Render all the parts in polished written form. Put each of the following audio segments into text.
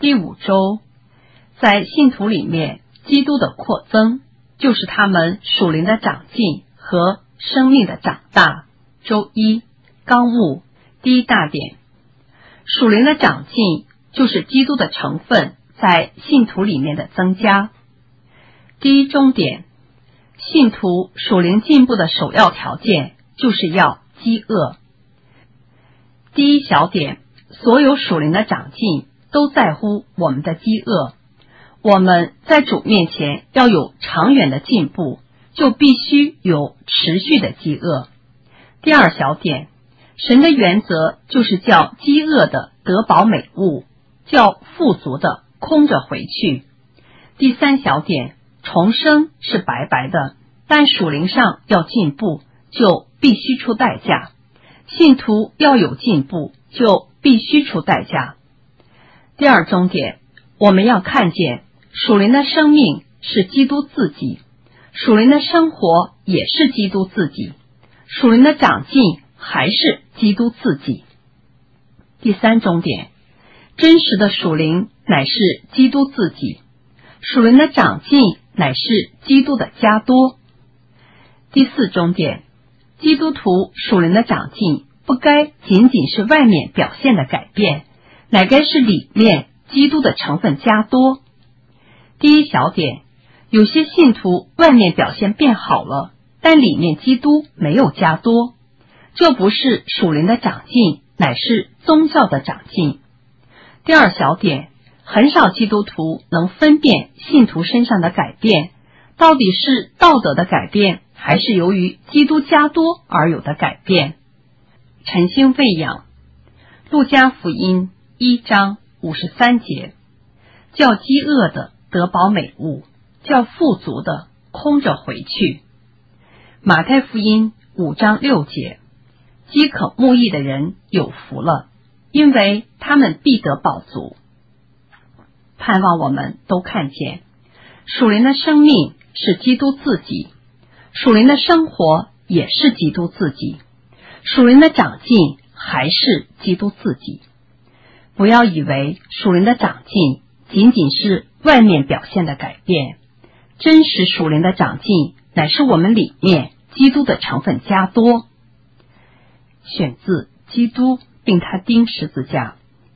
第5周，在信徒里面，基督的扩增，就是他们属灵的长进和生命的长大。周1，纲目第1大点，属灵的长进就是基督的成分在信徒里面的增加。第1中点，信徒属灵进步的首要条件就是要饥饿。第1小点，所有属灵的长进都在乎我们的饥饿。我们在主面前要有长远的进步，就必须有持续的饥饿。第2小点，神的原则就是叫饥饿的得饱美物，叫富足的空着回去。第3小点，重生是白白的，但属灵上要进步，就必须出代价。信徒要有进步，就必须出代价。第2中点，我们要看见属灵的生命是基督自己，属灵的生活也是基督自己，属灵的长进还是基督自己。第3中点，真实的属灵乃是基督自己，属灵的长进乃是基督的加多。第4中点，基督徒属灵的长进不该仅仅是外面表现的改变，乃该是里面基督的成分加多。第1小点，有些信徒外面表现变好了，但里面基督没有加多，这不是属灵的长进，乃是宗教的长进。第2小点，很少基督徒能分辨信徒身上的改变，到底是道德的改变，还是由于基督加多而有的改变。晨星喂养，路加福音1章53节，叫饥饿的得饱美物，叫富足的空着回去。马太福音5章6节，饥渴慕义的人有福了，因为他们必得饱足。盼望我们都看见，属灵的生命是基督自己，属灵的生活也是基督自己，属灵的长进还是基督自己。不要以为属灵的长进仅仅是外面表现的改变，真实属灵的长进乃是我们里面基督的成分加多。选自基督并他钉十字架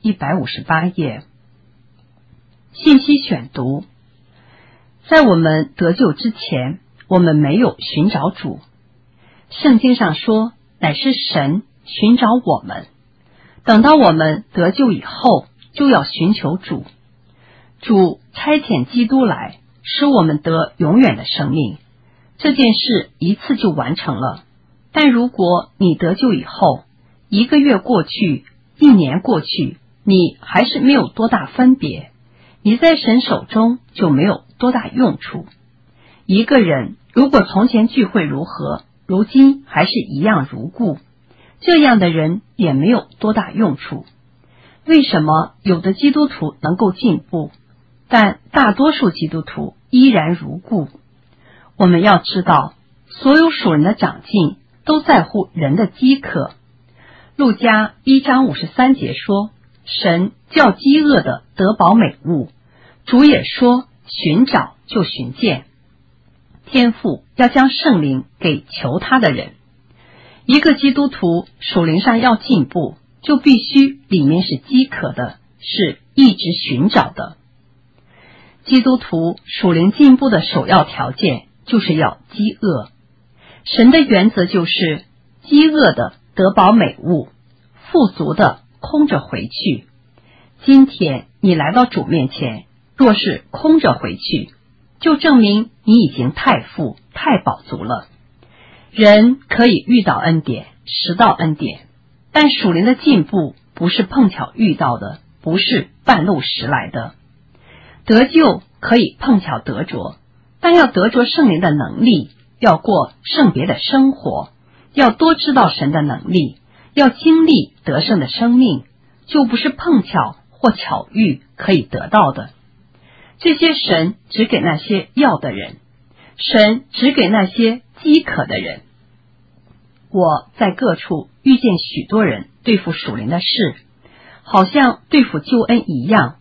158页。信息选读，在我们得救之前，我们没有寻找主。圣经上说，乃是神寻找我们。等到我们得救以后，就要寻求主。主差遣基督来，使我们得永远的生命。这件事一次就完成了。但如果你得救以后，1个月过去，1年过去，你还是没有多大分别，你在神手中就没有多大用处。一个人如果从前聚会如何，如今还是一样如故，这样的人也没有多大用处。为什么有的基督徒能够进步，但大多数基督徒依然如故？我们要知道，所有属人的长进都在乎人的饥渴。路加1章53节说，神叫饥饿的得饱美物，主也说寻找就寻见。天父要将圣灵给求他的人。一个基督徒属灵上要进步，就必须里面是饥渴的，是一直寻找的。基督徒属灵进步的首要条件就是要饥饿。神的原则就是饥饿的得饱美物，富足的空着回去。今天你来到主面前，若是空着回去，就证明你已经太富太饱足了。人可以遇到恩典，拾到恩典，但属灵的进步不是碰巧遇到的，不是半路拾来的。得救可以碰巧得着，但要得着圣灵的能力，要过圣别的生活，要多知道神的能力，要经历得胜的生命，就不是碰巧或巧遇可以得到的。这些神只给那些要的人，神只给那些饥渴的人。我在各处遇见许多人对付属灵的事，好像对付救恩一样，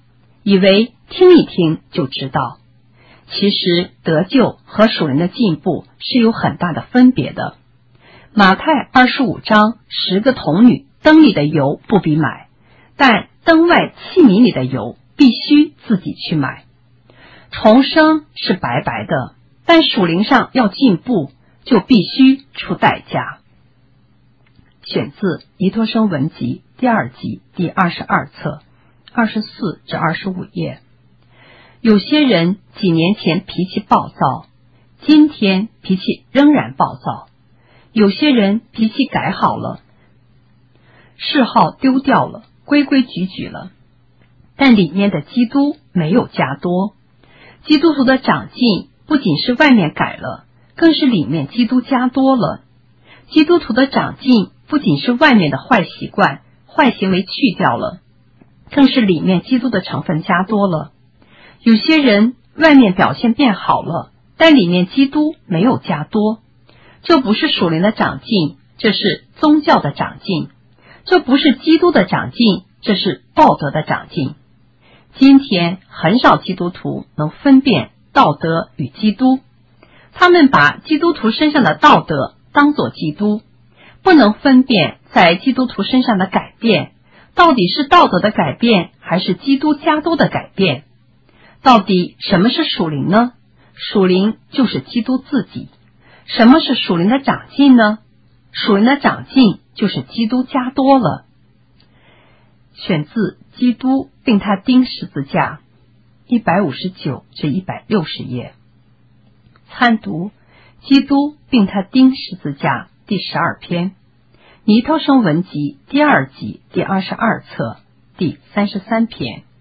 以为听一听就知道。其实得救和属灵的进步是有很大的分别的。马太25章10个童女灯里的油不必买，但灯外器皿里的油必须自己去买。重生是白白的，但属灵上要进步，就必须出代价。选自《尼托生文集》第2集第22册24至25页。有些人几年前脾气暴躁，今天脾气仍然暴躁；有些人脾气改好了，嗜好丢掉了，规规矩矩了，但里面的基督没有加多。基督徒的长进不仅是外面改了，更是里面基督加多了。基督徒的长进不仅是外面的坏习惯、坏行为去掉了，更是里面基督的成分加多了。有些人外面表现变好了，但里面基督没有加多，这不是属灵的长进，这是宗教的长进；这不是基督的长进，这是道德的长进。今天很少基督徒能分辨道德与基督，他们把基督徒身上的道德当作基督，不能分辨在基督徒身上的改变到底是道德的改变还是基督加多的改变。到底什么是属灵呢？属灵就是基督自己。什么是属灵的长进呢？属灵的长进就是基督加多了。选自《基督并他钉十字架》159至160页。参读《基督并他钉十字架》第12篇，尼托生文集第2集第22册第33篇。